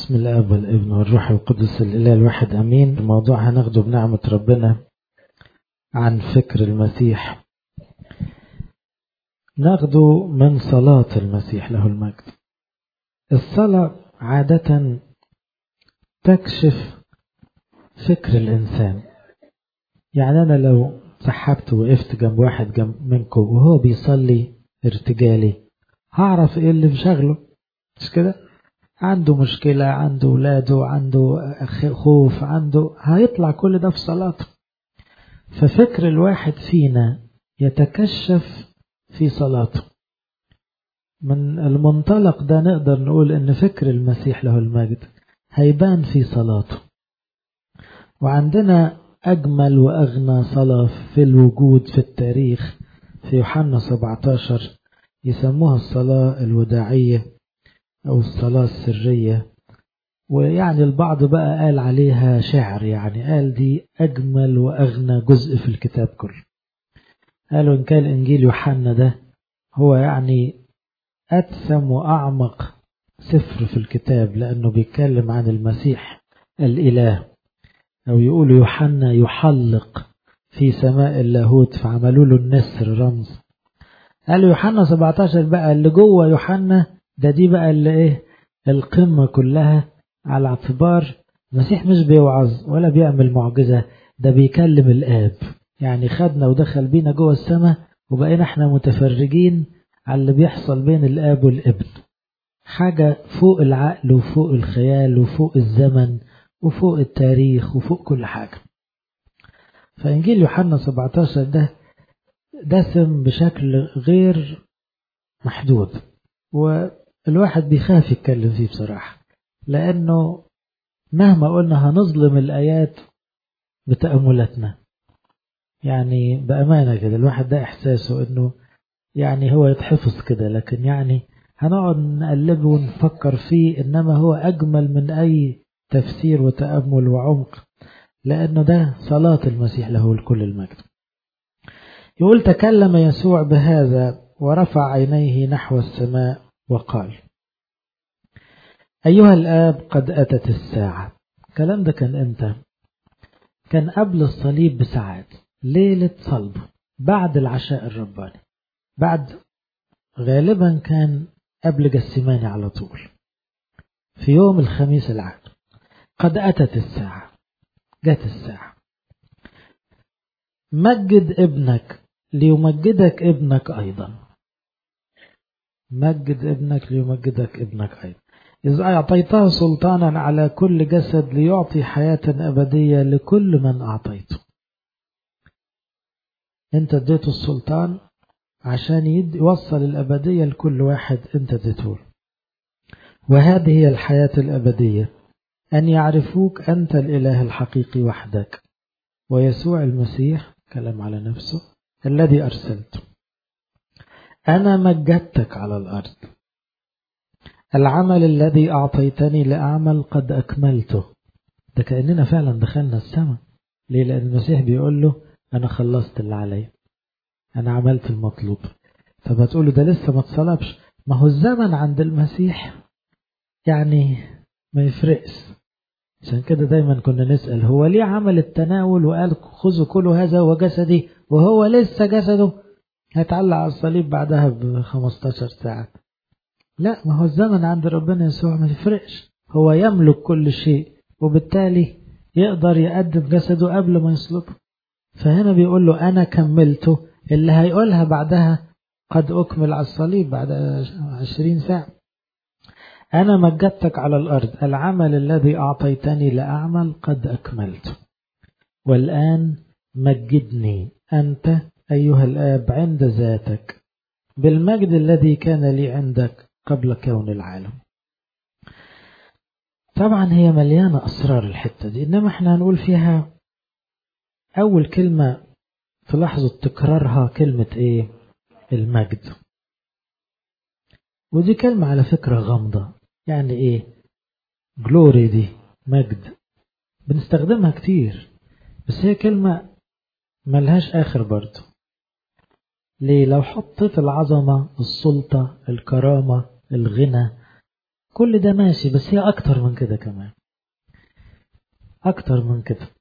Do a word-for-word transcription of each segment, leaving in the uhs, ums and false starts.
بسم الاب والابن والروح القدس الاله الواحد امين. الموضوع هناخده بنعمه ربنا عن فكر المسيح، ناخده من صلاه المسيح له المجد. الصلاه عاده تكشف فكر الانسان. يعني انا لو سحبت وقفت جنب واحد جنب منكم وهو بيصلي ارتجالي هعرف ايه اللي مشغله، مش كده؟ عنده مشكلة، عنده ولاده، عنده خوف، عنده هيطلع كل ده في صلاته. ففكر الواحد فينا يتكشف في صلاته. من المنطلق ده نقدر نقول ان فكر المسيح له المجد هيبان في صلاته. وعندنا اجمل واغنى صلاة في الوجود في التاريخ في يوحنا سبعة عشر يسموها الصلاة الوداعية او الصلاة السرية، ويعني البعض بقى قال عليها شعر، يعني قال دي أجمل وأغنى جزء في الكتاب كله. قالوا إن كان إنجيل يوحنا ده هو يعني أتسم وأعمق سفر في الكتاب، لأنه بيتكلم عن المسيح الإله، أو يقولوا يوحنا يحلق في سماء اللاهوت فعملوا له النسر رمز. قالوا يوحنا سبعة عشر بقى اللي جوه يوحنا ده دي بقى اللي إيه القمة كلها، على اعتبار المسيح مش بيوعظ ولا بيعمل معجزة، ده بيكلم الآب. يعني خدنا ودخل بينا جوه السماء وبقينا احنا متفرجين على اللي بيحصل بين الآب والابن. حاجة فوق العقل وفوق الخيال وفوق الزمن وفوق التاريخ وفوق كل حاجة. فإنجيل يوحنا سبعة عشر ده دسم بشكل غير محدود، والواحد بيخاف يتكلم فيه بصراحة، لأنه مهما قلنا هنظلم الآيات بتأملاتنا. يعني بأمانة كده الواحد ده إحساسه إنه يعني هو يتحفظ كده، لكن يعني هنقعد نقلبه ونفكر فيه، إنما هو أجمل من أي تفسير وتأمل وعمق، لأنه ده صلاة المسيح له الكل المجد. يقول تكلم يسوع بهذا ورفع عينيه نحو السماء وقال أيها الآب قد أتت الساعة. الكلام ده كان إمتى؟ كان قبل الصليب بساعات، ليلة صلبه، بعد العشاء الرباني، بعد غالبا كان قبل جسماني على طول، في يوم الخميس العام. قد أتت الساعة، جت الساعة. مجد ابنك ليمجدك ابنك أيضا. مجد ابنك ليمجدك ابنك أيضا. إذ أعطيته سلطانا على كل جسد ليعطي حياة أبدية لكل من أعطيته. أنت اديته السلطان عشان يوصل الأبدية لكل واحد أنت اديته. وهذه هي الحياة الأبدية، أن يعرفوك أنت الإله الحقيقي وحدك ويسوع المسيح، كلام على نفسه، الذي أرسلته. أنا مجدتك على الأرض، العمل الذي أعطيتني لأعمل قد أكملته. ده كأننا فعلا دخلنا السماء. ليه؟ لأن المسيح بيقول له أنا خلصت اللي علي، أنا عملت المطلوب. طب هتقوله ده لسه ما اتصلبش. ما هو الزمن عند المسيح يعني ما يفرقش. عشان كده دايما كنا نسأل هو ليه عمل التناول وقال خذوا كلوا هذا هو جسدي، وهو لسه جسده هيتعلق على الصليب بعدها بخمستاشر ساعة. لا، ما هو الزمن عند ربنا يسوع ما يفرقش، هو يملك كل شيء، وبالتالي يقدر يقدم جسده قبل ما يصلبه. فهنا بيقول له أنا كملته، اللي هيقولها بعدها قد أكمل على الصليب بعد عشرين ساعة. أنا مجدتك على الأرض، العمل الذي أعطيتني لأعمل قد أكملته، والآن مجدني أنت أيها الآب عند ذاتك بالمجد الذي كان لي عندك قبل كون العالم. طبعا هي مليانة أسرار الحتة دي، إنما احنا هنقول فيها أول كلمة في لحظة تكرارها كلمة إيه؟ المجد. ودي كلمة على فكرة غامضة. يعني إيه جلوري؟ دي مجد بنستخدمها كتير، بس هي كلمة ملهاش آخر برضو. ليه؟ لو حطيت العظمة، السلطة، الكرامة، الغنى، كل ده ماشي، بس هي أكتر من كده كمان، أكتر من كده،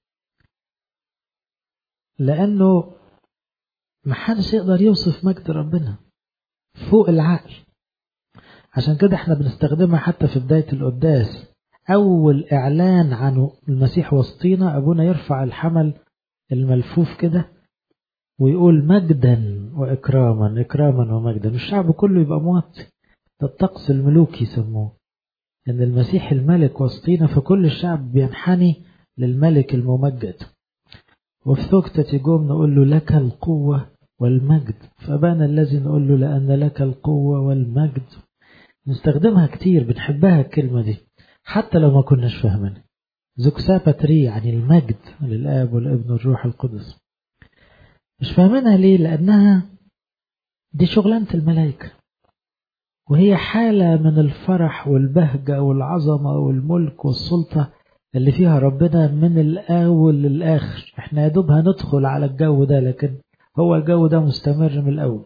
لأنه محدش يقدر يوصف مجد ربنا فوق العقل. عشان كده احنا بنستخدمها حتى في بداية القداس، أول إعلان عن المسيح وسطينا أبونا يرفع الحمل الملفوف كده ويقول مجدا وإكراما، إكراما ومجدا، الشعب كله يبقى موطي. ده الطقس الملوكي يسموه، إن المسيح الملك وسطينا، فكل الشعب بينحني للملك الممجد. وفي ثكتة جوم نقول له لك القوة والمجد، فبان الذي نقول له لأن لك القوة والمجد. نستخدمها كتير، بنحبها الكلمة دي حتى لو ما كناش فاهمين. زوكسا باتري يعني المجد للآب والابن والروح القدس. مش فاهمينها ليه؟ لأنها دي شغلانة الملائكة، وهي حالة من الفرح والبهجة والعظمة والملك والسلطة اللي فيها ربنا من الأول للآخر. احنا يدوب هندخل على الجو ده، لكن هو الجو ده مستمر من الأول.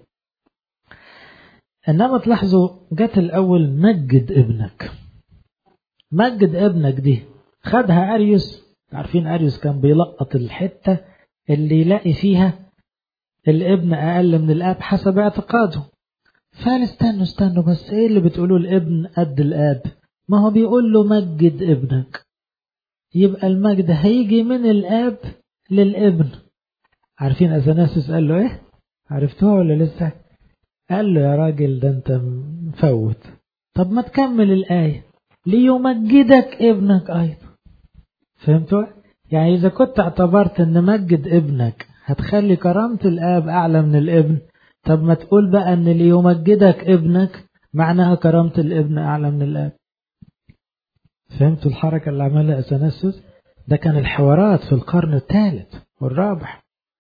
إنما تلاحظوا جت الأول مجد ابنك. مجد ابنك دي خدها أريوس. عارفين أريوس كان بيلقط الحتة اللي يلاقي فيها الابن أقل من الآب حسب اعتقاده. فقال استنوا استنوا بس، ايه اللي بتقولوا الابن قد الآب؟ ما هو بيقول له مجد ابنك، يبقى المجد هيجي من الآب للابن. عارفين أثناسيوس قال له ايه؟ عرفتوها ولا لسه؟ قال له يا راجل ده انت مفوت. طب ما تكمل الآية، ليمجدك ابنك أيضا. فهمتوا؟ يعني إذا كنت اعتبرت ان مجد ابنك هتخلي كرامة الآب أعلى من الابن، طب ما تقول بقى ان ليمجدك ابنك معناها كرامة الابن أعلى من الآب. فهمتوا الحركة اللي عملها أثناسيوس؟ ده كان الحوارات في القرن الثالث والرابع،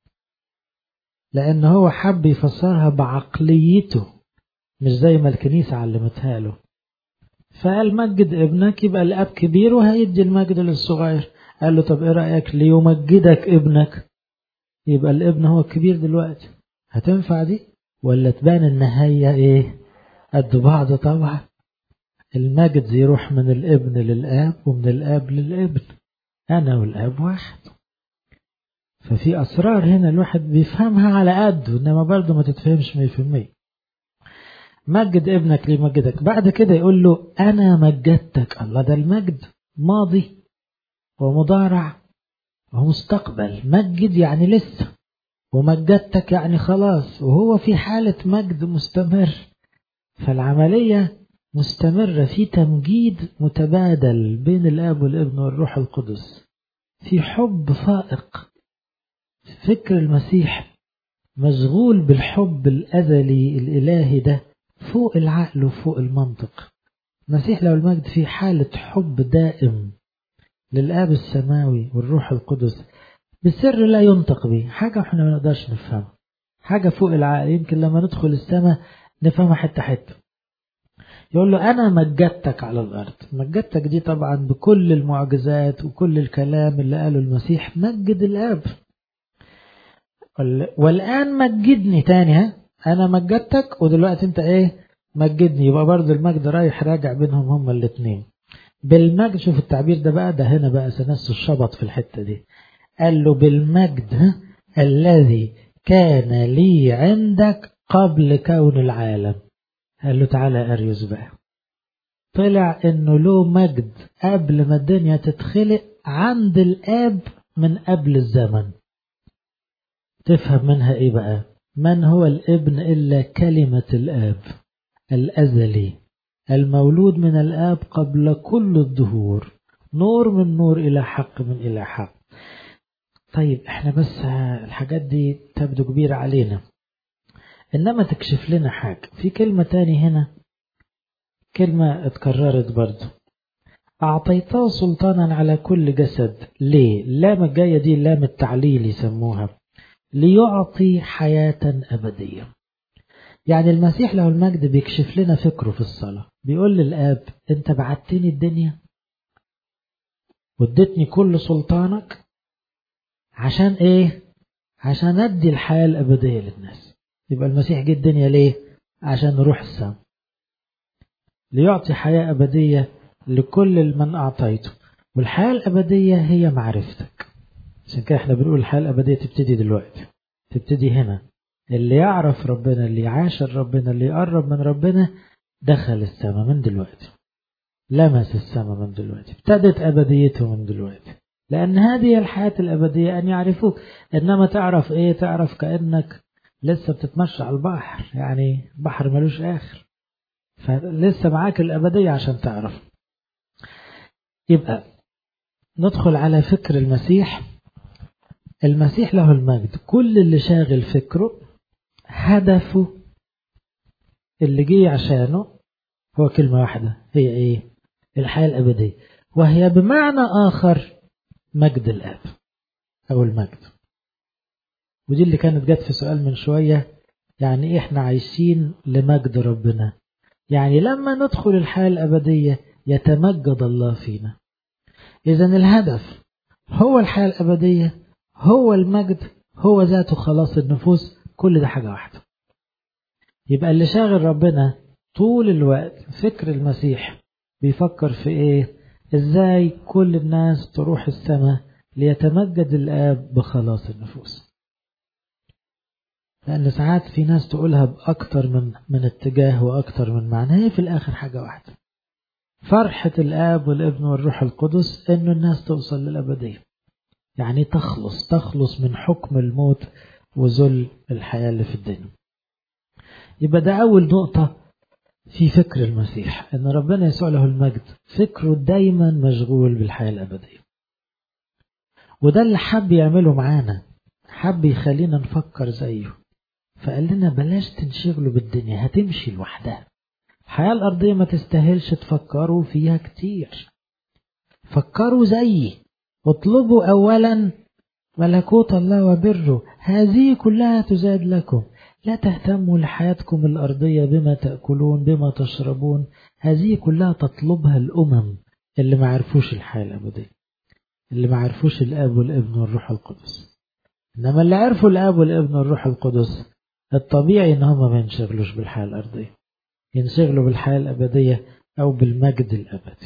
لأن هو حب يفسرها بعقليته مش زي ما الكنيسة علمتها له. فقال مجد ابنك يبقى الأب كبير وهيدي المجد للصغير. قال له طب ايه رأيك ليمجدك ابنك، يبقى الابن هو الكبير دلوقتي. هتنفع دي ولا تبان النهاية ايه؟ قد بعض طبعا. المجد يروح من الابن للآب ومن الآب للابن، أنا والآب واحد. ففي أسرار هنا الواحد بيفهمها على قده، إنما برضه ما تتفهمش مية في المية. مجد ابنك ليمجدك، بعد كده يقول له أنا مجدتك. الله، ده المجد ماضي ومضارع ومستقبل. مجد يعني لسه، ومجدتك يعني خلاص، وهو في حالة مجد مستمر. فالعملية مستمرة في تمجيد متبادل بين الآب والابن والروح القدس، في حب فائق. فكر المسيح مشغول بالحب الأزلي الإلهي ده فوق العقل وفوق المنطق. المسيح لو المجد في حالة حب دائم للآب السماوي والروح القدس بسر لا ينطق به، حاجة احنا ما نقدرش نفهمها، حاجة فوق العقل. يمكن لما ندخل السماء نفهمها حتة حتة. يقول له أنا مجدتك على الأرض. مجدتك دي طبعا بكل المعجزات وكل الكلام اللي قاله المسيح، مجد الآب. والآن مجدني تاني، ها أنا مجدتك ودلوقتي أنت إيه مجدني. يبقى برضه المجد رايح راجع بينهم هما الاثنين بالمجد. شوف التعبير ده بقى، ده هنا بقى سنس الشبط في الحتة دي. قال له بالمجد الذي كان لي عندك قبل كون العالم. قال له تعالى أريوس بقى. طلع إنه له مجد قبل ما الدنيا تتخلق عند الآب من قبل الزمن. تفهم منها إيه بقى؟ من هو الابن إلا كلمة الآب الأزلي المولود من الآب قبل كل الظهور، نور من نور إلى حق من إلى حق. طيب احنا بس الحاجات دي تبدو كبيرة علينا، إنما تكشف لنا حاجة. في كلمة تاني هنا، كلمة اتكررت برضو، أعطيته سلطانا على كل جسد. ليه؟ لام الجاية دي لام التعليل يسموها، ليعطي حياة أبدية. يعني المسيح له المجد بيكشف لنا فكره في الصلاة، بيقول للآب أنت بعتني الدنيا وادتني كل سلطانك عشان إيه؟ عشان أدي الحياة الأبدية للناس. يبقى المسيح جه الدنيا ليه؟ عشان نروح السماء. ليعطي حياة أبدية لكل من أعطيته. والحياة الأبدية هي معرفتك. عشان كده احنا بنقول الحياة الأبدية تبتدي دلوقتي، تبتدي هنا. اللي يعرف ربنا، اللي يعاشر ربنا، اللي يقرب من ربنا دخل السماء من دلوقتي، لمس السماء من دلوقتي، ابتدت أبديته من دلوقتي. لأن هذه الحياة الأبدية أن يعرفوك. إنما تعرف إيه؟ تعرف كأنك لسه بتتمشى على البحر، يعني بحر ملوش آخر، فلسه معاك الأبدية عشان تعرف. يبقى ندخل على فكر المسيح. المسيح له المجد، كل اللي شاغل فكره، هدفه اللي جه عشانه هو كلمة واحدة، هي إيه؟ الحياة الأبدية، وهي بمعنى آخر مجد الآب أو المجد. ودي اللي كانت جت في سؤال من شوية، يعني إحنا عايشين لمجد ربنا. يعني لما ندخل الحياة الأبدية يتمجد الله فينا. إذن الهدف هو الحياة الأبدية، هو المجد، هو ذاته خلاص النفوس، كل ده حاجة واحدة. يبقى اللي شاغل ربنا طول الوقت فكر المسيح، بيفكر في إيه؟ إزاي كل الناس تروح السماء ليتمجد الآب بخلاص النفوس. لأن ساعات في ناس تقولها بأكتر من من اتجاه وأكتر من معنى، هي في الآخر حاجة واحدة، فرحة الآب والابن والروح القدس إنه الناس توصل للأبدية، يعني تخلص تخلص من حكم الموت وذل الحياة اللي في الدنيا. يبقى ده أول نقطة في فكر المسيح، إن ربنا يسوع له المجد فكره دايما مشغول بالحياة الأبدية. وده اللي حب يعمله معانا، حب يخلينا نفكر زيه، فقال لنا بلاش تنشغلوا بالدنيا، هتمشي لوحدها. الحياة الأرضية ما تستاهلش تفكروا فيها كتير، فكروا زيي، اطلبوا أولا ملكوت الله وبره، هذه كلها تزاد لكم. لا تهتموا لحياتكم الأرضية بما تأكلون بما تشربون، هذه كلها تطلبها الأمم اللي ما عرفوش الحياة الأبدية، اللي ما عرفوش الآب والابن والروح القدس. إنما اللي عرفوا الآب والابن والروح القدس الطبيعي إن هم ما ينشغلوش بالحياة الأرضية، ينشغلوا بالحياة الأبدية أو بالمجد الأبدي.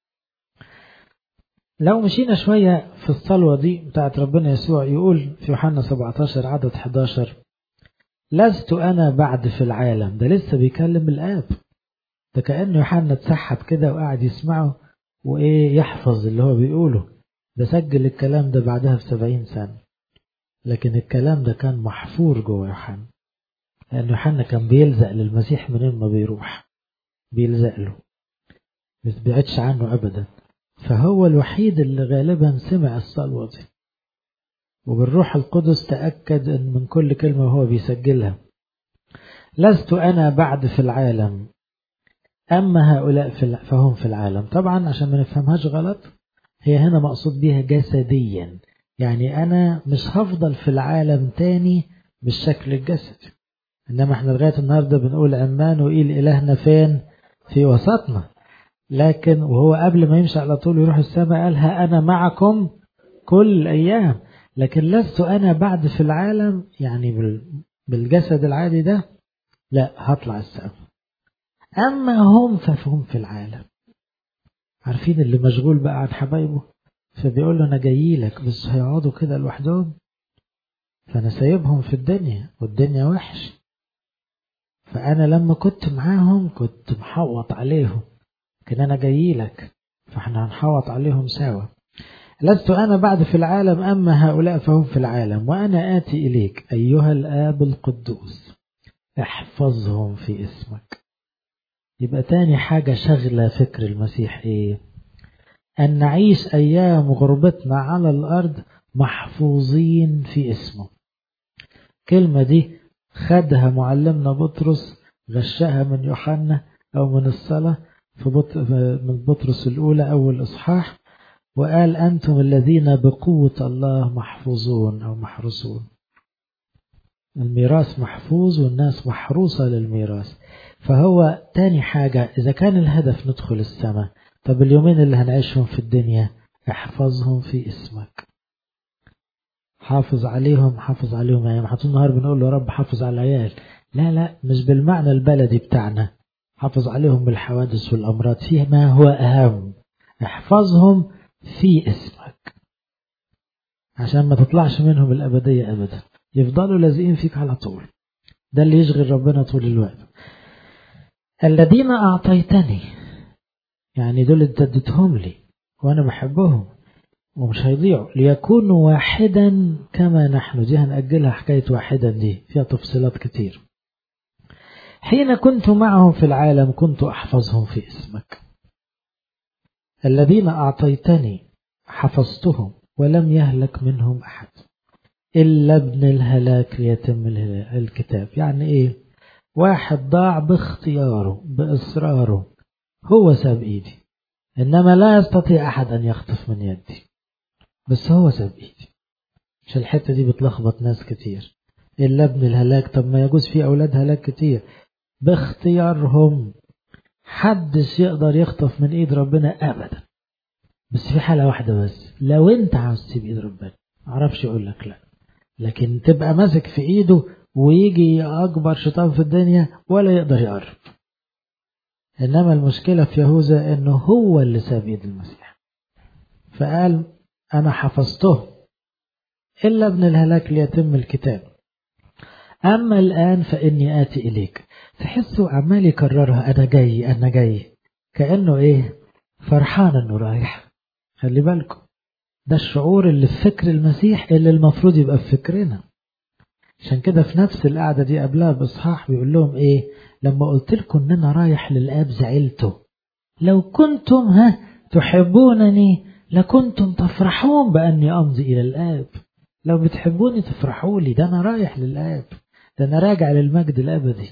لو مشينا شوية في الصلوة دي بتاعت ربنا يسوع، يقول في يوحنا سبعة عشر عدد أحد عشر: لست أنا بعد في العالم. ده لسه بيكلم الآب، ده كأنه يوحنا اتسحب كده وقاعد يسمعه وإيه يحفظ اللي هو بيقوله. ده سجل الكلام ده بعدها بسبعين سنة، لكن الكلام ده كان محفور جوه يوحنا، لأن يوحنا كان بيلزق للمسيح منين ما بيروح، بيلزق له، مش بيعدش عنه أبدا. فهو الوحيد اللي غالبا سمع الصلوة دي، وبالروح القدس تأكد أن من كل كلمة وهو بيسجلها. لست أنا بعد في العالم، أما هؤلاء في فهم في العالم. طبعا عشان ما نفهمهاش غلط، هي هنا مقصود بيها جسديا، يعني أنا مش هفضل في العالم تاني بالشكل الجسدي. إنما احنا لغاية النهاردة بنقول أمان وإيل إلهنا فين؟ في وسطنا. لكن وهو قبل ما يمشي على طول يروح السماء قالها أنا معكم كل الأيام. لكن لست أنا بعد في العالم، يعني بالجسد العادي ده لا، هطلع السماء. أما هم فهم في العالم. عارفين اللي مشغول بقى عن حبايبه، فبيقول له أنا جاي لك، بس هيقعدوا كده لوحدهم، فأنا سايبهم في الدنيا والدنيا وحش، فأنا لما كنت معاهم كنت محوط عليهم، لكن أنا جاي لك فإحنا هنحوط عليهم سوا. لست أنا بعد في العالم، أما هؤلاء فهم في العالم، وأنا آتي إليك أيها الآب القدوس احفظهم في اسمك. يبقى تاني حاجة شغلة فكر المسيح إيه؟ أن نعيش أيام غربتنا على الأرض محفوظين في اسمه. كلمة دي خدها معلمنا بطرس، غشها من يوحنا أو من الصلاة في بط... من بطرس الأولى أول إصحاح، وقال أنتم الذين بقوة الله محفوظون أو محروسون. الميراث محفوظ والناس محروسة للميراث. فهو تاني حاجة، إذا كان الهدف ندخل السماء، طب اليومين اللي هنعيشهم في الدنيا احفظهم في اسمك، حافظ عليهم. حافظ عليهم يعني حطول النهار بنقول له رب حافظ على العيال، لا لا، مش بالمعنى البلدي بتاعنا حافظ عليهم بالحوادث والأمراض، فيه ما هو أهم، احفظهم في اسمك عشان ما تطلعش منهم الأبدية أبدا، يفضلوا لازقين فيك على طول. ده اللي يشغل ربنا طول الوقت. الذين أعطيتني، يعني دول انت اديتهم لي وأنا بحبهم ومش هيضيعوا، ليكونوا واحدا كما نحن. دي هنأجلها، حكاية واحدا دي فيها تفصيلات كتير. حين كنت معهم في العالم كنت أحفظهم في اسمك. الذين أعطيتني حفظتهم ولم يهلك منهم أحد إلا ابن الهلاك ليتم الكتاب. يعني إيه؟ واحد ضاع باختياره بإصراره، هو ساب إيدي، إنما لا يستطيع أحد أن يخطف من يدي، بس هو ساب إيدي. مش الحتة دي بتلخبط ناس كتير؟ إلا ابن الهلاك، طب ما يجوز فيه أولاد هلاك كتير باختيارهم. حدش يقدر يخطف من إيد ربنا أبدا، بس في حالة واحدة بس، لو أنت عاوز تسيب إيد ربنا. معرفش يقول لك لا، لكن تبقى ماسك في إيده ويجي أكبر شيطان في الدنيا ولا يقدر يقرب. إنما المشكلة في يهوذا إنه هو اللي ساب إيد المسيح، فقال أنا حفظته إلا ابن الهلاك ليتم الكتاب. أما الآن فإني آتي إليك. تحسوا عمال يكررها، أنا جاي أنا جاي، كأنه إيه؟ فرحان إنه رايح. خلي بالكم، ده الشعور اللي في فكر المسيح اللي المفروض يبقى في فكرنا. عشان كده في نفس القعدة دي قبلها بإصحاح بيقول لهم إيه؟ لما قلت لكم إن أنا رايح للآب زعلتوا، لو كنتم ها تحبونني لكنتم تفرحون بأني أمضي إلى الآب. لو بتحبوني تفرحوا لي، ده أنا رايح للآب، ده أنا راجع للمجد الأبدي.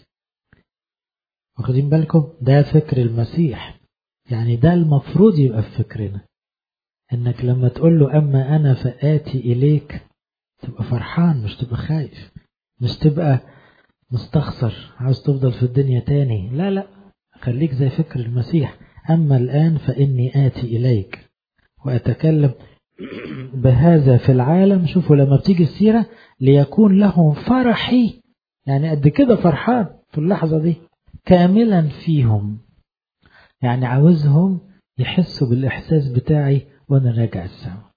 واخدين بالكم؟ ده فكر المسيح. يعني ده المفروض يبقى في فكرنا، إنك لما تقول له أما أنا فآتي إليك تبقى فرحان، مش تبقى خايف، مش تبقى مستخسر عاوز تفضل في الدنيا تاني. لا لا، خليك زي فكر المسيح. أما الآن فإني آتي إليك وأتكلم بهذا في العالم. شوفوا لما بتيجي السيرة، ليكون لهم فرحي، يعني قد كده فرحان في اللحظة دي كاملا فيهم. يعني عاوزهم يحسوا بالإحساس بتاعي وأنا راجع السماء،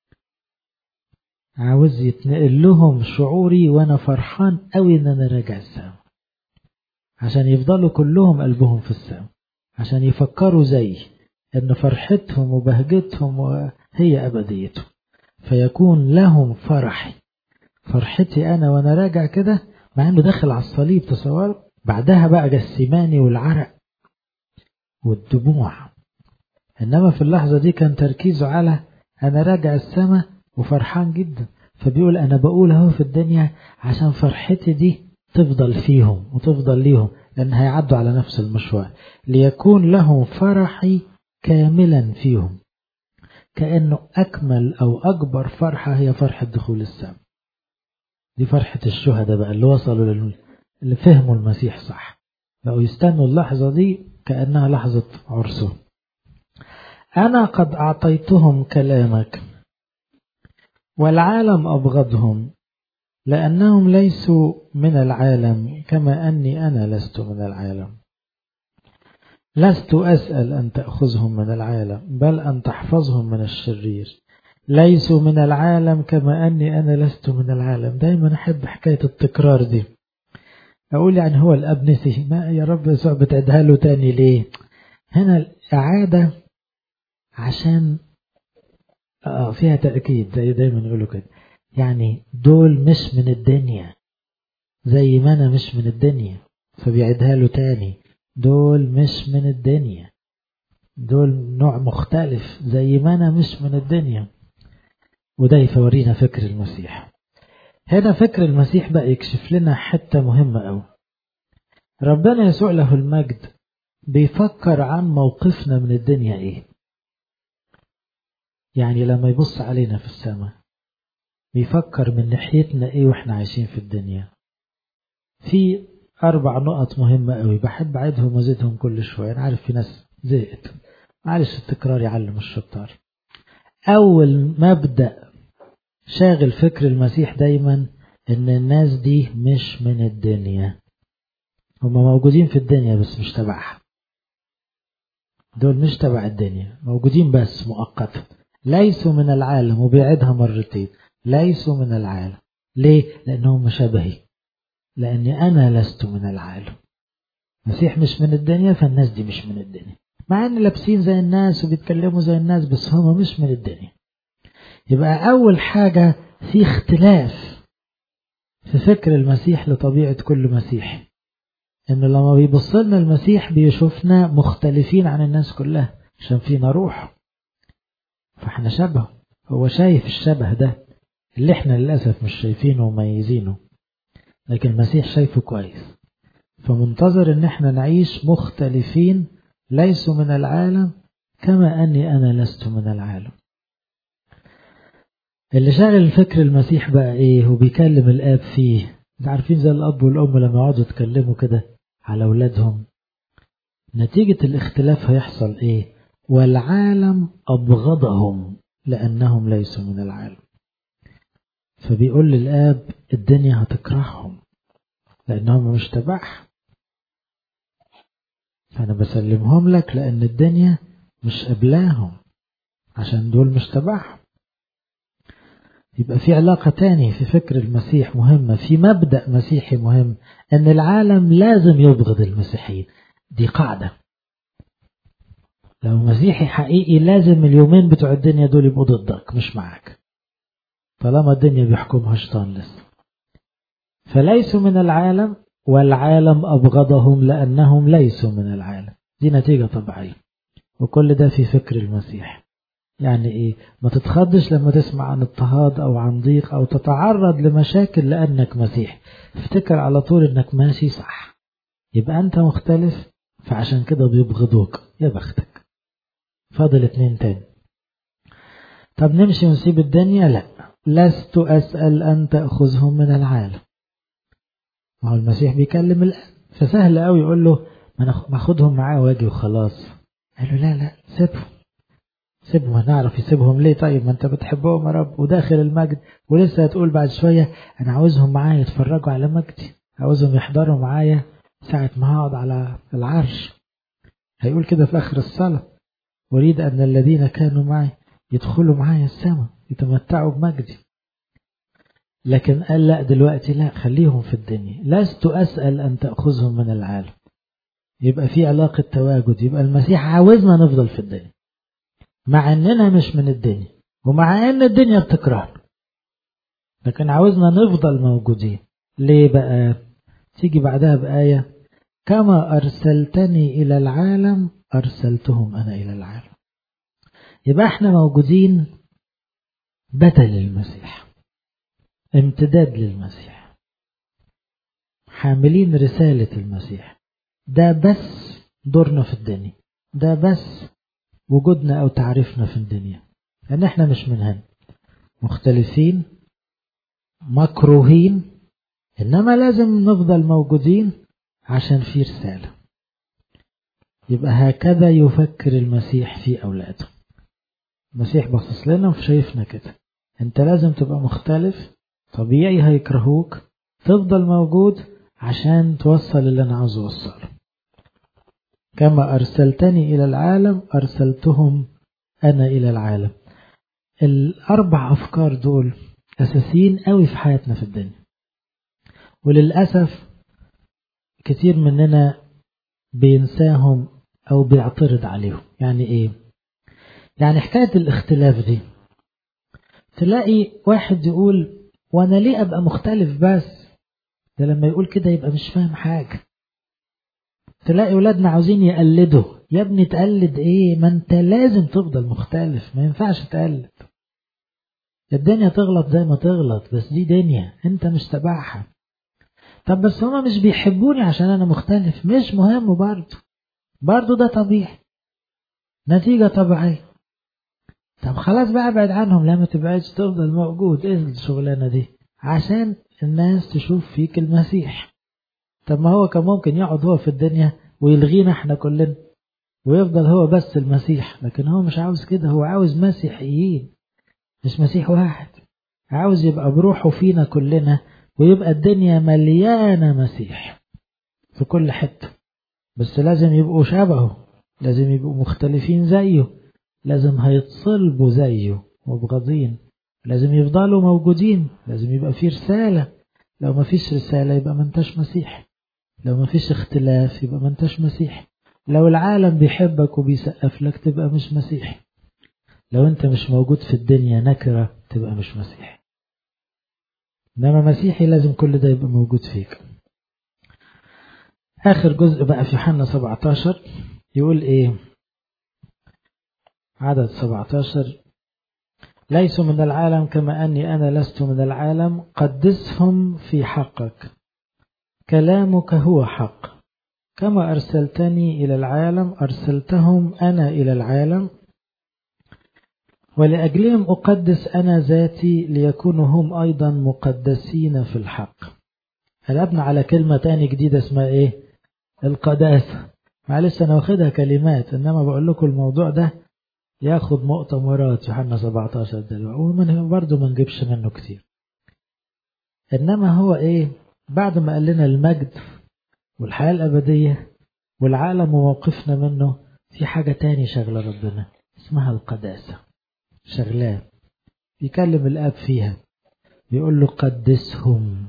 عاوز يتنقل لهم شعوري وأنا فرحان قوي إن أنا راجع السماء، عشان يفضلوا كلهم قلبهم في السماء، عشان يفكروا زي إن فرحتهم وبهجتهم هي أبديتهم. فيكون لهم فرحي، فرحتي أنا وأنا راجع كده، مع إنه داخل على الصليب. تصور بعدها بقى جسيماني والعرق والدموع، إنما في اللحظة دي كان تركيزه على أنا راجع السماء وفرحان جدا. فبيقول أنا بقول اهو في الدنيا عشان فرحتي دي تفضل فيهم وتفضل ليهم، لأن هيعدوا على نفس المشوار. ليكون لهم فرحي كاملا فيهم. كأنه أكمل أو أكبر فرحة هي فرحة دخول السماء. دي فرحة الشهداء بقى اللي وصلوا لل... اللي فهموا المسيح صح، بقوا يستنوا اللحظة دي كأنها لحظة عرسه. أنا قد أعطيتهم كلامك والعالم أبغضهم لأنهم ليسوا من العالم كما أني أنا لست من العالم. لست أسأل أن تأخذهم من العالم بل أن تحفظهم من الشرير. ليسوا من العالم كما أني أنا لست من العالم. دايما أحب حكاية التكرار دي. أقول يعني هو الأب نسي، ما يا رب يسوع بتعيدها له تاني ليه؟ هنا الإعادة عشان آه فيها تأكيد، زي دايما يقولوا كده، يعني دول مش من الدنيا زي ما أنا مش من الدنيا، فبيعيدها له تاني، دول مش من الدنيا، دول نوع مختلف زي ما أنا مش من الدنيا. وده يفورينا فكر المسيح. هنا فكر المسيح بقى يكشف لنا حتة مهمة أوي. ربنا يسوع له المجد بيفكر عن موقفنا من الدنيا إيه. يعني لما يبص علينا في السماء بيفكر من ناحيتنا إيه وإحنا عايشين في الدنيا. في أربع نقط مهمة أوي بحب أعيدهم وزيدهم كل شوية. أنا عارف في ناس زهقت، معلش التكرار يعلم الشطار. أول مبدأ شاغل فكر المسيح دايما إن الناس دي مش من الدنيا، هم موجودين في الدنيا بس مش تبعها. دول مش تبع الدنيا، موجودين بس مؤقتا، ليسوا من العالم، وبيعدها مرتين، ليسوا من العالم. ليه؟ لأنهم شبهي، لأني أنا لست من العالم. المسيح مش من الدنيا، فالناس دي مش من الدنيا، مع أن لابسين زي الناس وبيتكلموا زي الناس، بس هم مش من الدنيا. يبقى أول حاجة في اختلاف في فكر المسيح لطبيعة كل مسيحي، إنه لما بيبص لنا المسيح بيشوفنا مختلفين عن الناس كلها، عشان فينا روح، فاحنا شبه. هو شايف الشبه ده اللي احنا للأسف مش شايفينه وميزينه، لكن المسيح شايفه كويس، فمنتظر ان احنا نعيش مختلفين، ليسوا من العالم كما أني أنا لست من العالم. اللي شاغل الفكر المسيح بقى ايه؟ هو بيكلم الآب فيه. عارفين زي الأب والأم لما يقعدوا يتكلموا كده على أولادهم، نتيجة الاختلاف هيحصل ايه؟ والعالم أبغضهم لأنهم ليسوا من العالم. فبيقول للآب الدنيا هتكرههم لأنهم مش تبعها، فأنا بسلمهم لك لأن الدنيا مش قبلاهم، عشان دول مش تبعهم. يبقى في علاقة تاني في فكر المسيح مهمة، في مبدأ مسيحي مهم، أن العالم لازم يبغض المسيحيين. دي قاعدة، لو مسيحي حقيقي لازم اليومين بتوع الدنيا دول يبقوا ضدك مش معاك، طالما الدنيا بيحكمها شيطان لسه. فليسوا من العالم والعالم أبغضهم لأنهم ليسوا من العالم. دي نتيجة طبيعية، وكل ده في فكر المسيح. يعني ايه؟ ما تتخضش لما تسمع عن اضطهاد او عن ضيق او تتعرض لمشاكل لانك مسيح، افتكر على طول انك ماشي صح، يبقى انت مختلف، فعشان كده بيبغضوك. يا بختك. فاضل اتنين تاني. طب نمشي ونسيب الدنيا؟ لا، لست اسأل ان تأخذهم من العالم. ما هو المسيح بيكلم الآن، فسهل قوي يقول له ما اخدهم معاه واجي وخلاص. قال له لا لا، سيبهم سيبهم. هنعرف يسيبهم ليه؟ طيب ما انت بتحبهم يا رب وداخل المجد، ولسه هتقول بعد شوية انا عاوزهم معايا يتفرجوا على مجدي، عاوزهم يحضروا معايا ساعة ما هقعد على العرش. هيقول كده في اخر الصلاة، اريد ان الذين كانوا معي يدخلوا معايا السماء يتمتعوا بمجدي. لكن قال لا، دلوقتي لا، خليهم في الدنيا. لست اسأل ان تأخذهم من العالم. يبقى في علاقة تواجد. يبقى المسيح عاوزنا نفضل في الدنيا مع اننا مش من الدنيا، ومع ان الدنيا بتكرهنا، لكن عاوزنا نفضل موجودين. ليه بقى؟ تيجي بعدها بآية، كما أرسلتني إلى العالم أرسلتهم أنا إلى العالم. يبقى احنا موجودين بدل المسيح، امتداد للمسيح، حاملين رسالة المسيح. ده بس دورنا في الدنيا، ده بس وجودنا أو تعريفنا في الدنيا، لأن احنا مش من هنا، مختلفين مكروهين، إنما لازم نفضل موجودين عشان في رسالة. يبقى هكذا يفكر المسيح في أولاده. المسيح بصص لنا وشايفنا كده، انت لازم تبقى مختلف، طبيعي هيكرهوك، تفضل موجود عشان توصل اللي أنا عاوز أوصله. كما أرسلتني إلى العالم أرسلتهم أنا إلى العالم. الأربع أفكار دول أساسيين قوي في حياتنا في الدنيا، وللأسف كتير مننا بينساهم أو بيعترض عليهم. يعني إيه؟ يعني حكاية الاختلاف دي، تلاقي واحد يقول وأنا ليه أبقى مختلف؟ بس ده لما يقول كده يبقى مش فاهم حاجة. تلاقي ولادنا عاوزين يقلدوا. يا ابني تقلد إيه؟ ما أنت لازم تفضل مختلف، ما ينفعش تقلد. الدنيا تغلط زي ما تغلط، بس دي دنيا أنت مش تبعها. طب بس هما مش بيحبوني عشان أنا مختلف، مش مهم، برضو برضو ده طبيعي، نتيجة طبيعية. طب خلاص بقى ابعد عنهم. لا، ما تبعدش، تفضل موجود. ايه الشغلانة دي؟ عشان الناس تشوف فيك المسيح. طب ما هو كان ممكن يقعد هو في الدنيا ويلغينا احنا كلنا ويفضل هو بس المسيح، لكن هو مش عاوز كده. هو عاوز مسيحيين، مش مسيح واحد. عاوز يبقى بروحه فينا كلنا، ويبقى الدنيا مليانة مسيح في كل حتة، بس لازم يبقوا شبهه لازم يبقوا مختلفين زيه، لازم هيتصلبوا زيه مبغضين، لازم يفضلوا موجودين، لازم يبقى في رسالة. لو ما فيش رسالة يبقى ما انتش مسيح، لو ما فيش اختلاف يبقى ما انتش مسيح، لو العالم بيحبك وبيسقف لك تبقى مش مسيح، لو انت مش موجود في الدنيا نكرة تبقى مش مسيح. انما مسيحي لازم كل ده يبقى موجود فيك. اخر جزء بقى في يوحنا سبعتاشر يقول ايه؟ عدد سبعتاشر: ليسوا من العالم كما أني أنا لست من العالم، قدسهم في حقك، كلامك هو حق، كما أرسلتني إلى العالم أرسلتهم أنا إلى العالم، ولأجلهم أقدس أنا ذاتي ليكونوا هم أيضا مقدسين في الحق. قلبنا على كلمة تاني جديدة اسمها إيه؟ القداسة. معلش أنا واخدها كلمات، إنما بقول لكم الموضوع ده ياخد مؤتمرات يوحنا سبعتاشر دلوقتي، ومن برضه ما نجيبش منه كتير. إنما هو إيه؟ بعد ما قال لنا المجد والحياة الأبدية والعالم وموقفنا منه، في حاجة تاني شغلة ربنا اسمها القداسة، شغلان بيكلم الآب فيها، بيقول له قدسهم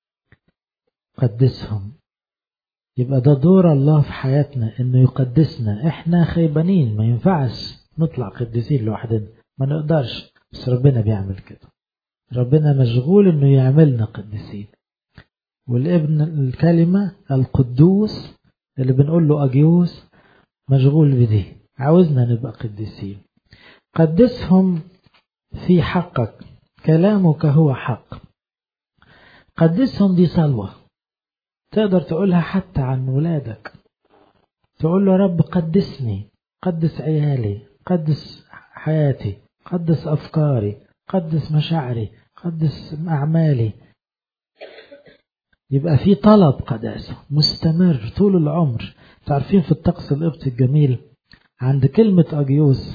قدسهم. يبقى ده دور الله في حياتنا، إنه يقدسنا. إحنا خيبانين، ما ينفعش نطلع قديسين لوحدنا، ما نقدرش، بس ربنا بيعمل كده. ربنا مشغول إنه يعملنا قديسين. والابن الكلمة القدوس اللي بنقول له أجيوس مشغول بدي، عاوزنا نبقى قديسين. قدسهم في حقك، كلامك هو حق. قدسهم دي صلوة تقدر تقولها حتى عن ولادك، تقول له رب قدسني، قدس عيالي، قدس حياتي، قدس أفكاري، قدس مشاعري، قدس أعمالي. يبقى في طلب قداسة مستمر طول العمر. تعرفين في الطقس القبطي الجميل عند كلمة أجيوس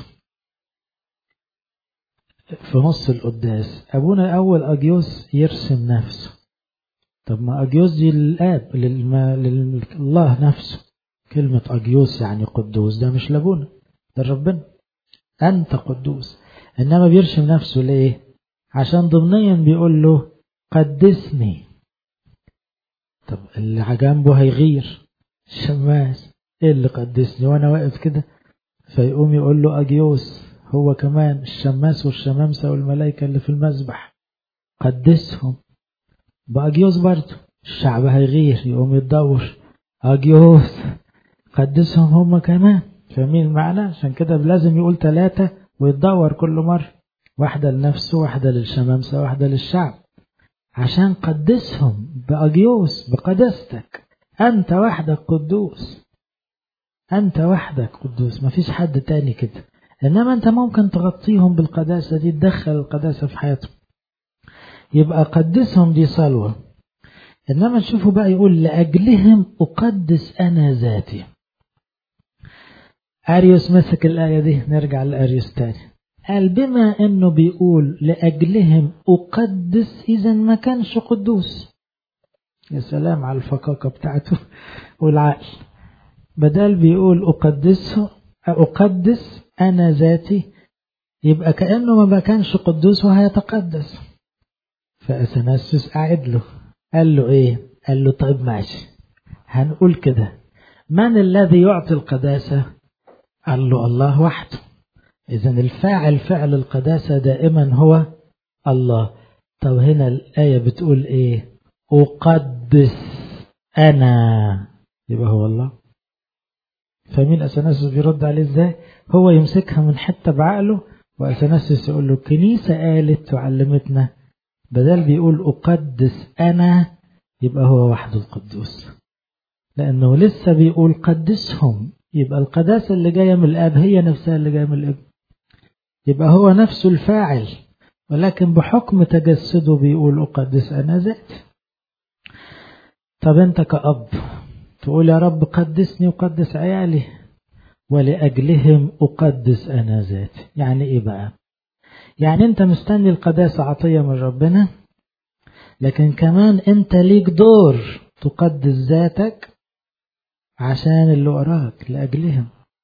في نص القداس، أبونا أول أجيوس يرسم نفسه. طب ما أجيوس دي للآب، لله نفسه. كلمة أجيوس يعني قدوس، ده مش لابونا، ده ربنا، أنت قدوس. إنما بيرسم نفسه ليه؟ عشان ضمنيا بيقول له قدسني. طب اللي جنبه هيغير، الشماس ايه اللي قدسني وانا واقف كده؟ فيقوم يقول له أجيوس، هو كمان الشماس والشمامسة والملائكة اللي في المسبح قدسهم. بأجيوس برضه الشعب هيغير، يقوم يتدور أجيوس قدسهم هم كمان. فاهمين المعنى؟ عشان كده لازم يقول ثلاثة ويتدور كل مرة، واحدة لنفسه، واحدة للشمامسة، واحدة للشعب، عشان قدسهم بأجيوس، بقداستك. أنت وحدك قدوس، أنت وحدك قدوس، مفيش حد تاني كده. إنما أنت ممكن تغطيهم بالقداسة دي، تدخل القداسة في حياتهم. يبقى قدسهم دي صلوة. إنما نشوفوا بقى يقول لأجلهم أقدس أنا ذاتي. أريوس مسك الآية دي، نرجع لأريوس تاني، قال بما أنه بيقول لأجلهم أقدس، إذن ما كانش قدوس. يا سلام على الفقاقة بتاعته والعقل. بدل بيقول أقدسه أقدس أنا ذاتي، يبقى كأنه ما كانش قدوس وهيتقدس. فأثناسيوس قاعد له، قال له إيه؟ قال له طيب ماشي، هنقول كده، من الذي يعطي القداسة؟ قال له الله وحده. إذن الفاعل فعل القداسة دائما هو الله. طب هنا الآية بتقول إيه؟ أقدس أنا، يبقى هو الله. فمين أثناسيوس بيرد عليه إزاي؟ هو يمسكها من حتة بعقله، وأثناسيوس يقول له الكنيسة قالت وعلمتنا، بدل بيقول أقدس أنا يبقى هو وحده القدوس، لأنه لسه بيقول قدسهم. يبقى القداسة اللي جاية من الآب هي نفسها اللي جاية من الابن، يبقى هو نفسه الفاعل، ولكن بحكم تجسده بيقول أقدس أنا ذاتي. طب أنت كأب تقول يا رب قدسني وقدس عيالي، ولأجلهم أقدس أنا ذاتي. يعني إيه بقى؟ يعني أنت مستني القداسة عطية من ربنا، لكن كمان أنت ليك دور تقدس ذاتك عشان اللي وراك، لأجلهم.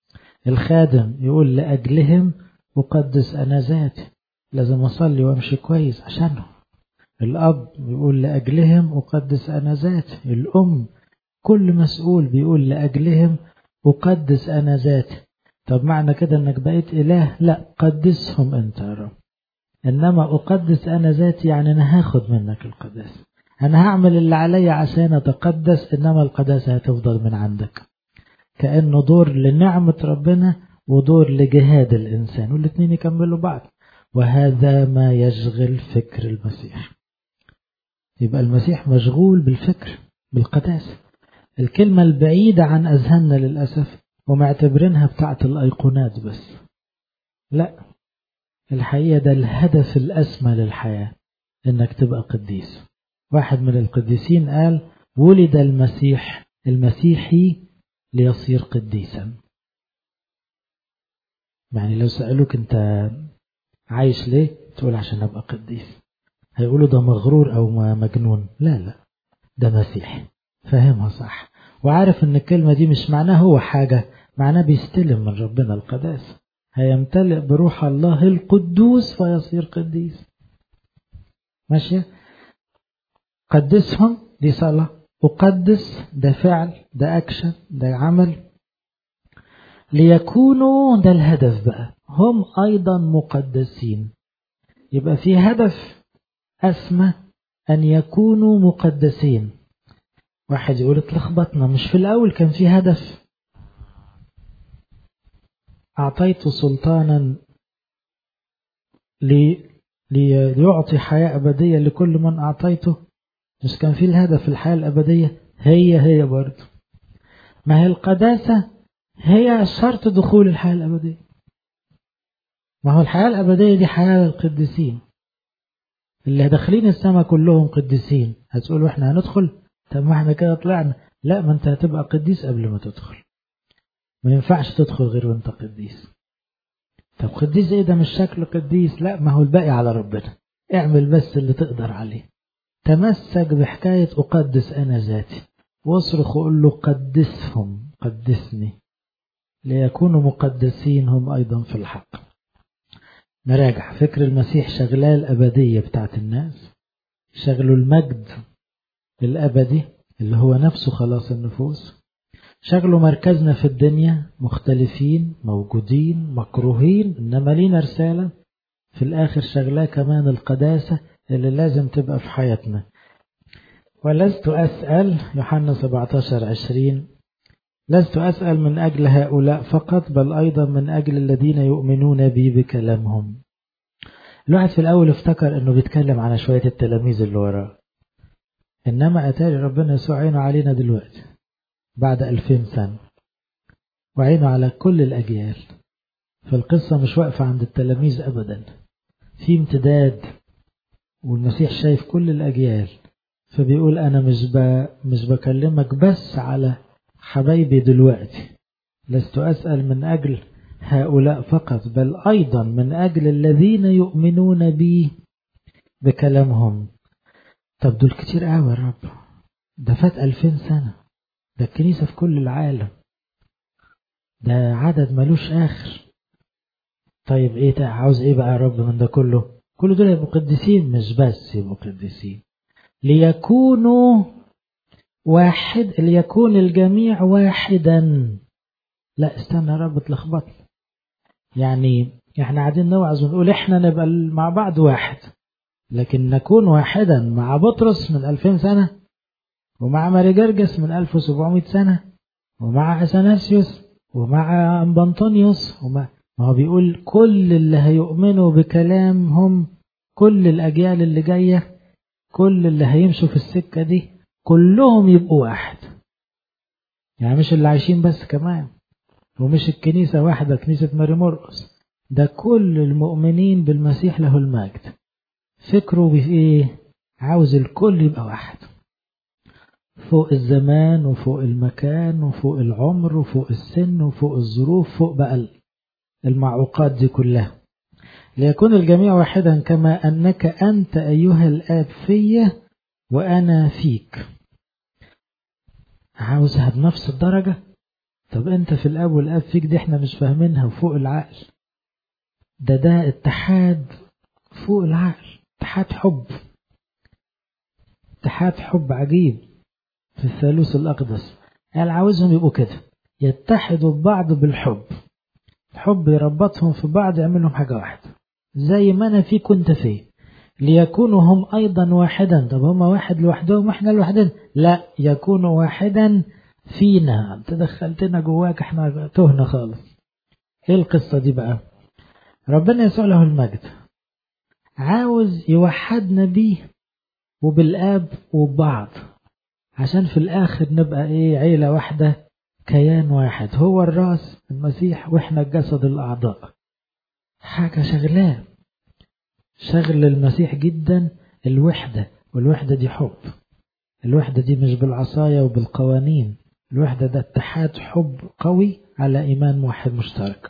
الخادم يقول لأجلهم أقدس أنا ذاتي، لازم أصلي وأمشي كويس عشانه. الأب يقول لأجلهم أقدس أنا ذاتي. الأم، كل مسؤول بيقول لأجلهم أقدس أنا ذاتي. طب معنى كده أنك بقيت إله؟ لا، قدسهم أنت يا رب. إنما أقدس أنا ذاتي يعني أنا هاخد منك القداسة، أنا هعمل اللي علي عشان أتقدس، إنما القداسة هتفضل من عندك. كأنه دور لنعمة ربنا ودور لجهاد الإنسان، والاثنين يكملوا بعض. وهذا ما يشغل فكر المسيح. يبقى المسيح مشغول بالفكر بالقداسة. الكلمة البعيدة عن أذهاننا للأسف ومعتبرينها بتاعت الأيقونات بس. لا، الحقيقة ده الهدف الأسمى للحياة، إنك تبقى قديس. واحد من القديسين قال: ولد المسيح المسيحي ليصير قديسا. يعني لو سألوك أنت عايش ليه، تقول عشان أبقى قديس. هيقولوا ده مغرور أو مجنون. لا لا، ده مسيحي فاهمها صح، وعارف ان الكلمة دي مش معناه هو حاجة، معناه بيستلم من ربنا القداسة، هيمتلئ بروح الله القدوس فيصير قديس. ماشي؟ قدسهم دي صلاة، أقدس ده فعل، ده أكشن، ده عمل. ليكونوا ده الهدف بقى، هم أيضا مقدسين. يبقى في هدف أسمى، أن يكونوا مقدسين. واحد يقول اتلخبطنا، مش في الأول كان في هدف؟ أعطيت سلطانا لي ليعطي حياة أبدية لكل من أعطيته. مش كان في الهدف الحياة الأبدية؟ هي هي برضو، ما هي القداسة هي شرط دخول الحياة الأبدية. ما هو الحياة الأبدية دي حياة القديسين اللي داخلين السماء كلهم قديسين. هتقولوا احنا هندخل؟ طب ما احنا كده طلعنا. لا، ما انت هتبقى قديس قبل ما تدخل، ما ينفعش تدخل غير وانت قديس. طب قديس ايه ده؟ مش شكله قديس. لا، ما هو الباقي على ربنا، اعمل بس اللي تقدر عليه. تمسك بحكاية أقدس أنا ذاتي، واصرخ وقول له قدسهم قدسني ليكونوا مقدسين هم أيضا في الحق. نراجع فكر المسيح شغلاه الأبدية بتاعت الناس، شغلوا المجد الأبدي اللي هو نفسه خلاص النفوس، شغلوا مركزنا في الدنيا مختلفين موجودين مكروهين إنما لينا رسالة في الآخر، شغلاه كمان القداسة اللي لازم تبقى في حياتنا. ولست أسأل يوحنا سبعتاشر عشرين لست أسأل من أجل هؤلاء فقط بل أيضا من أجل الذين يؤمنون بي بكلامهم. الواحد في الأول افتكر أنه بيتكلم على شوية التلاميذ اللي وراه، إنما أتاري ربنا يسوع عينه علينا دلوقتي بعد ألفين سنة، وعينه على كل الأجيال. فالقصة مش واقفة عند التلاميذ أبدا، في امتداد، والمسيح شايف كل الأجيال. فبيقول أنا مش ب... مش بكلمك بس على حبايبي دلوقتي، لست أسأل من أجل هؤلاء فقط بل أيضا من أجل الذين يؤمنون بي بكلامهم. طب دول كتير قوي يا رب، ده فات ألفين سنة، ده الكنيسة في كل العالم، ده عدد ملوش آخر. طيب ايه ده؟ عاوز ايه بقى يا رب من ده كله؟ كل دول يبقوا قديسين، مش بس يبقوا قديسين، ليكونوا واحد، ليكون الجميع واحدا. لا استنى يا رب اتلخبطنا، يعني احنا قاعدين نوعظ ونقول احنا نبقى مع بعض واحد، لكن نكون واحدا مع بطرس من ألفين سنة، ومع ماري جرجس من ألف وسبعمائة سنة، ومع أثناسيوس، ومع أنبنطونيوس، ومع ما هو بيقول كل اللي هيؤمنوا بكلامهم، كل الأجيال اللي جاية، كل اللي هيمشوا في السكة دي كلهم يبقوا واحد. يعني مش اللي عايشين بس كمان، ومش الكنيسة واحدة كنيسة ماري مرقس، ده كل المؤمنين بالمسيح له المجد. فكره بإيه؟ عاوز الكل يبقى واحد، فوق الزمان وفوق المكان وفوق العمر وفوق السن وفوق الظروف، فوق بقى المعوقات دي كلها. ليكون الجميع واحدا كما أنك أنت أيها الآب في وأنا فيك. عاوزها بنفس الدرجة، طب انت في الاب والاب فيك دي احنا مش فاهمينها وفوق العقل. ده ده اتحاد فوق العقل، اتحاد حب، اتحاد حب عجيب في الثالوث الأقدس. قال عاوزهم يبقوا كده، يتحدوا ببعض بالحب، الحب يربطهم في بعض، يعملهم حاجة واحدة زي ما أنا فيه كنت فيه، ليكونوا هم أيضا واحدا. طب هم واحد لوحدهم وإحنا لوحدنا؟ لا، يكونوا واحدا فينا. أنت دخلتنا جواك، إحنا تهنا خالص. إيه القصة دي بقى؟ ربنا يسوع له المجد عاوز يوحدنا بيه وبالآب وبعض، عشان في الآخر نبقى إيه؟ عيلة واحدة، كيان واحد، هو الرأس المسيح وإحنا الجسد الأعضاء. حاجة شغلاه، شغل المسيح جدا الوحدة، والوحدة دي حب. الوحدة دي مش بالعصاية وبالقوانين، الوحدة ده اتحاد حب قوي على إيمان واحد مشترك.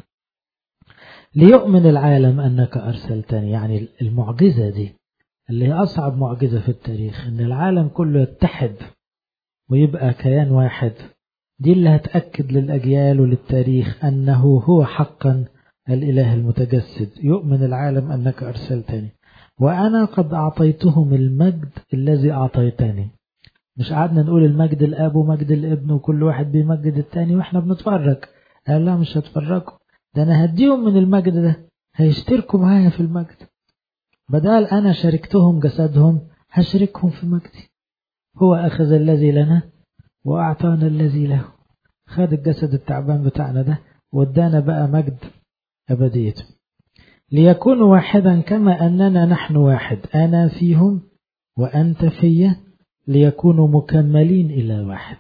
ليؤمن العالم أنك أرسلتني، يعني المعجزة دي اللي هي أصعب معجزة في التاريخ، إن العالم كله يتحد ويبقى كيان واحد. دي اللي هتأكد للأجيال وللتاريخ أنه هو حقا الإله المتجسد. يؤمن العالم أنك أرسلتني وأنا قد أعطيتهم المجد الذي أعطيتني. مش قعدنا نقول المجد الأب ومجد الابن وكل واحد بيمجد التاني وإحنا بنتفرج. قال لا، مش هتفرجوا، ده أنا هديهم من المجد ده، هيشتركوا معايا في المجد. بدل أنا شاركتهم جسدهم، هشاركهم في مجدي. هو أخذ الذي لنا وأعطانا الذي له. خد الجسد التعبان بتاعنا ده وادانا بقى مجد أبديته. ليكونوا واحدا كما أننا نحن واحد، أنا فيهم وأنت فيا، ليكونوا مكملين إلى واحد.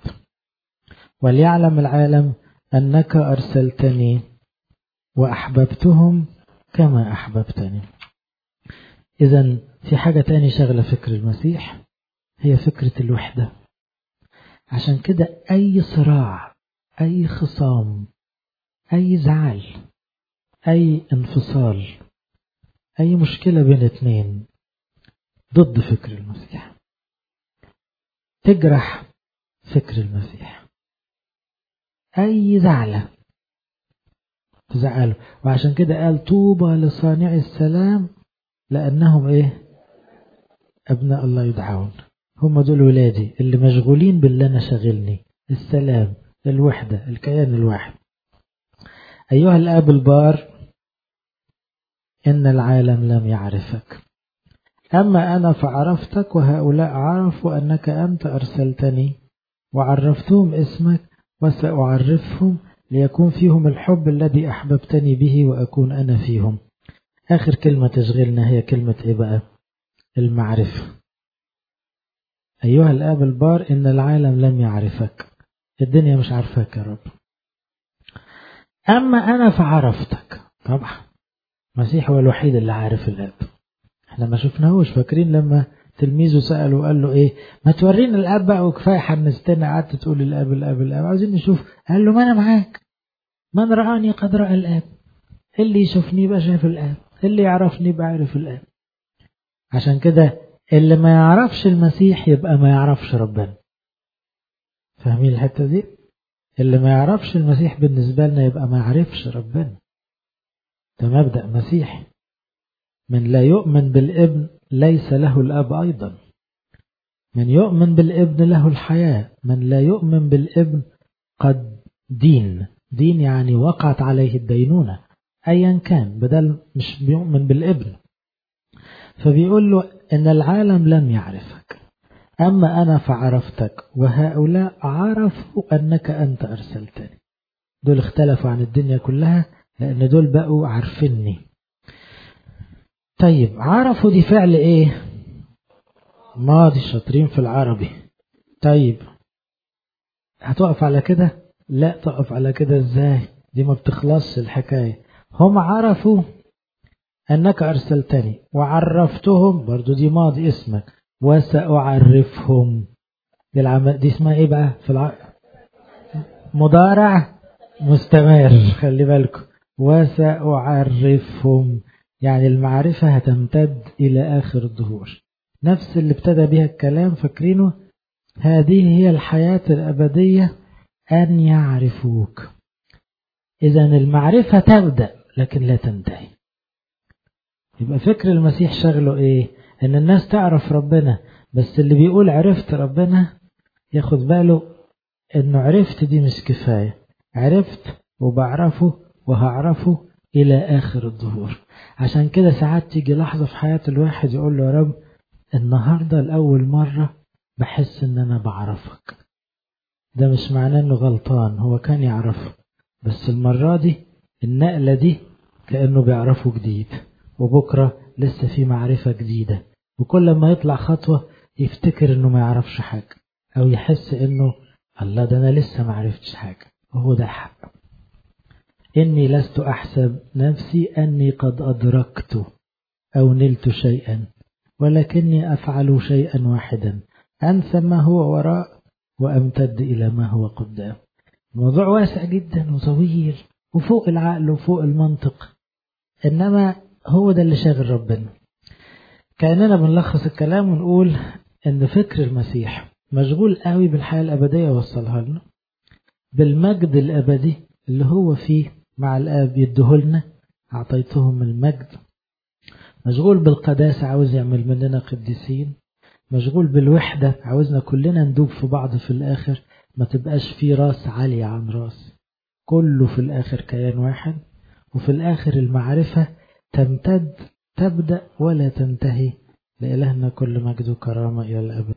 وليعلم العالم أنك أرسلتني وأحببتهم كما أحببتني. إذن في حاجة تاني شغلة فكر المسيح، هي فكرة الوحدة. عشان كده أي صراع، أي خصام، أي زعل، أي انفصال، أي مشكلة بين اتنين ضد فكر المسيح، تجرح فكر المسيح. أي زعلة تزعله. وعشان كده قال طوبى لصانع السلام لأنهم إيه؟ أبناء الله يدعون. هم دول ولادي اللي مشغولين باللي أنا شغلني، السلام، الوحدة، الكيان الواحد. أيها الآب البار، إن العالم لم يعرفك، أما أنا فعرفتك، وهؤلاء عرفوا أنك أنت أرسلتني، وعرفتهم اسمك، وسأعرفهم ليكون فيهم الحب الذي أحببتني به وأكون أنا فيهم. آخر كلمة تشغلنا هي كلمة إيه بقى؟ المعرفة. أيها الآب البار، إن العالم لم يعرفك، الدنيا مش عارفاك يا رب. أما أنا فعرفتك. طبعا المسيح هو الوحيد اللي عارف الآب، احنا ما شفناهوش. فاكرين لما تلميذه سأله وقال له ايه؟ ما تورينا الآب بقى وكفاية حنستنا، قعدت تقول الآب الآب الآب، عاوزين نشوف. قال له ما أنا معاك، من رآني قد رأى الآب، اللي يشوفني يبقى شايف الآب، اللي يعرفني يبقى عارف الآب. عشان كده اللي ما يعرفش المسيح يبقى ما يعرفش ربنا. فاهمين الحتة دي؟ اللي ما يعرفش المسيح بالنسبة لنا يبقى ما يعرفش ربنا. ده مبدأ مسيحي. من لا يؤمن بالابن ليس له الأب أيضا. من يؤمن بالابن له الحياة، من لا يؤمن بالابن قد دين. دين يعني وقعت عليه الدينونة أيا كان، بدل مش بيؤمن بالابن. فبيقول له إن العالم لم يعرفك، أما أنا فعرفتك، وهؤلاء عرفوا أنك أنت أرسلتني. دول اختلفوا عن الدنيا كلها لأن دول بقوا عارفيني. طيب عرفوا دي فعل ايه؟ ماضي، شاطرين في العربي. طيب هتقف على كده؟ لا، تقف على كده ازاي؟ دي ما بتخلصش الحكاية. هم عرفوا أنك أرسلتني وعرفتهم، برضو دي ماضي اسمك، وسأعرفهم. دي, العم... دي اسمها ايه بقى في الع... مضارع مستمر، خلي بالكم. وسأعرفهم يعني المعرفة هتمتد إلى آخر الظهور، نفس اللي ابتدى بها الكلام. فاكرينه؟ هذه هي الحياة الأبدية أن يعرفوك. إذا المعرفة تبدأ لكن لا تنتهي. يبقى فكر المسيح شغله إيه؟ إن الناس تعرف ربنا، بس اللي بيقول عرفت ربنا ياخد باله إنه عرفت دي مش كفاية، عرفت وبعرفه وهعرفه إلى آخر الظهور. عشان كده ساعات تيجي لحظة في حياة الواحد يقول له يا رب النهاردة لأول مرة بحس إن أنا بعرفك. ده مش معناه إنه غلطان، هو كان يعرفه، بس المرة دي النقلة دي كأنه بيعرفه جديد، وبكرة لسه في معرفة جديدة. وكل ما يطلع خطوة يفتكر إنه ما يعرفش حاجة، أو يحس إنه الله ده أنا لسه ما عرفتش حاجة. وهو ده الحق. إني لست أحسب نفسي أني قد أدركت أو نلت شيئا، ولكني أفعل شيئا واحدا، أنسى ما هو وراء وأمتد إلى ما هو قدام. الموضوع واسع جدا وطويل وفوق العقل وفوق المنطق، إنما هو ده اللي شاغل ربنا. كأننا بنلخص الكلام ونقول إن فكر المسيح مشغول قوي بالحياة الأبدية وصلها لنا، بالمجد الأبدي اللي هو فيه مع الآب يدهلنا، أعطيتهم المجد. مشغول بالقداسة، عاوز يعمل مننا قديسين. مشغول بالوحدة، عاوزنا كلنا ندوب في بعض في الآخر، ما تبقاش في راس عالية عن راس، كله في الآخر كيان واحد. وفي الآخر المعرفة تمتد، تبدأ ولا تنتهي. لإلهنا كل مجد وكرامة إلى الأبد.